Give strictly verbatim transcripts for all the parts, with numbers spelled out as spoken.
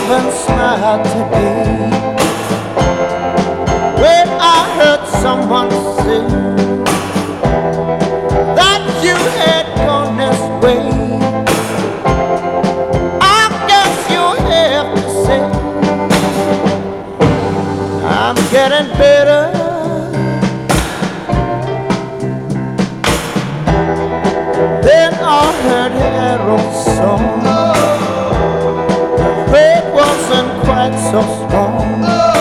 even smile today when I heard someone say that you had gone this way. I guess you have to say I'm getting better. Then I heard Harold's song. The faith wasn't quite so strong.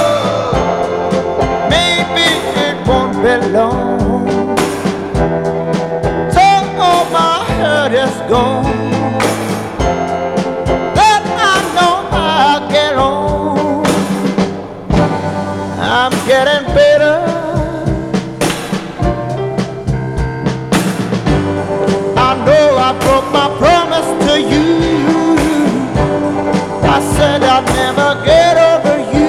Maybe it won't be long till all my hurt is gone. Then I know I'll get on. I'm getting better. I know I broke my promise to you. I said I'd never get over you.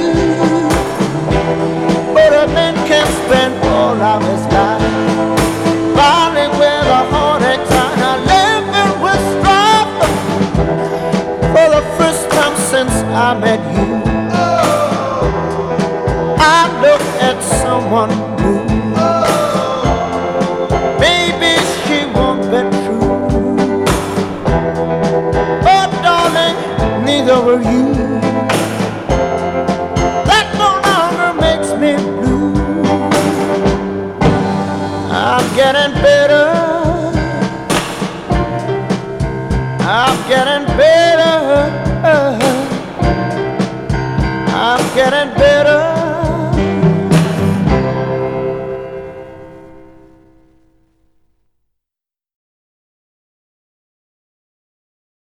But a man can spend all of his life fighting with a heartache, trying to live it with strife. For the first time since I met you, I look at someone new. Maybe she won't be true, but darling, neither were you. That no longer makes me blue. I'm getting better. I'm getting better. I'm getting better.